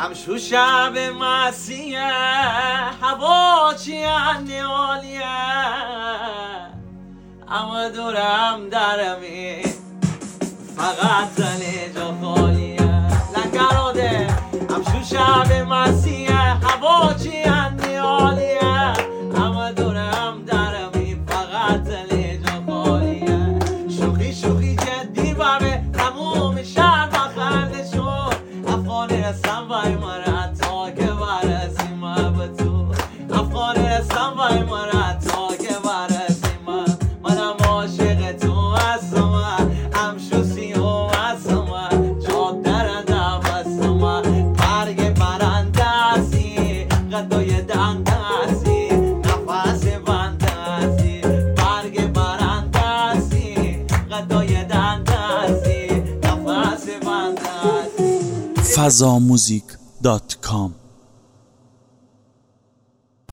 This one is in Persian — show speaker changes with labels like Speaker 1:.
Speaker 1: امشو شب مسیح هوا چی عالیه اما دورم درمی فقط زنه جا خالیه لنگراده امشو شب مسیح هوا چی عالیه اما دورم درمی فقط زنه جا خالیه شوخی شوخی جدی بابه تموم شهر بخنده شد افغانستان وای مرا تا که برسیم به تو افغانستان وای مرا تا که برسیم منم عاشق تو هستم همشو سیو هستم جاده رنده بستم برگ برنده هستی قدای دنده هستی نفس بنده هستی برگ برنده هستی قدای دنده هستی نفس بنده هستی
Speaker 2: fazamuzik.com